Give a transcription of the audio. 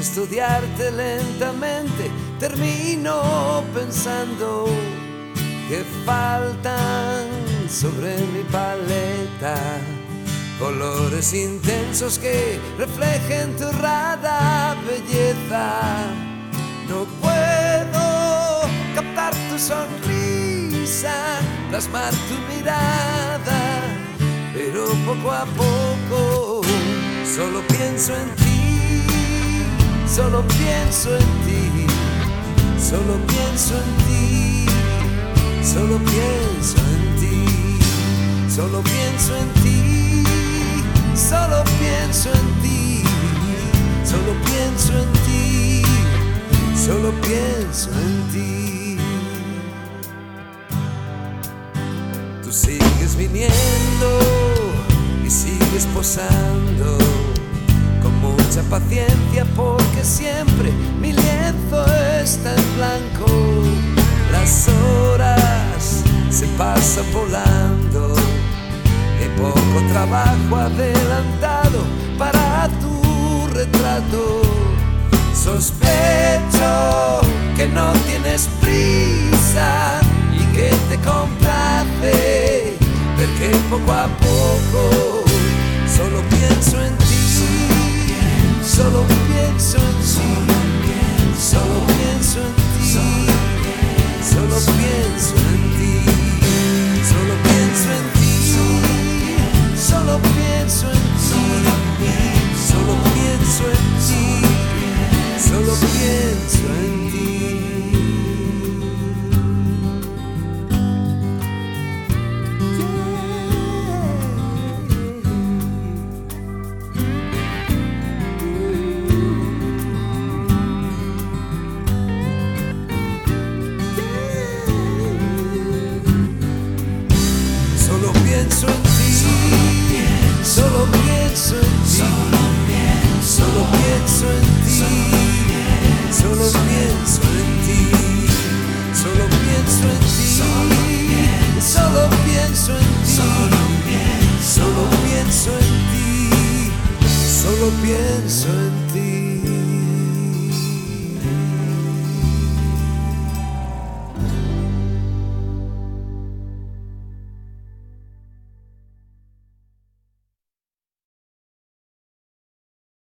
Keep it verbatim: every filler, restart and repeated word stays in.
estudiarte lentamente, termino pensando que faltan sobre mi paleta colores intensos que reflejen tu rara belleza. No puedo captar tu sonrisa, plasmar tu mirada, pero poco a poco solo pienso en ti, solo pienso en ti, solo pienso en ti, solo pienso en ti, solo pienso en ti, solo pienso en ti, solo pienso en ti, solo pienso en ti. Tú sigues viniendo y sigues posando con mucha paciencia, porque siempre mi lienzo está en blanco. Las horas se pasan volando, hay poco trabajo adelantado para tu retrato. Sospecho que no tienes prisa y que te complace ver que poco a poco solo pienso en ti, solo pienso en ti, solo pienso en ti, solo pienso en ti, solo pienso en ti, solo pienso en ti, solo pienso en ti, solo pienso en ti. Solo pienso en ti.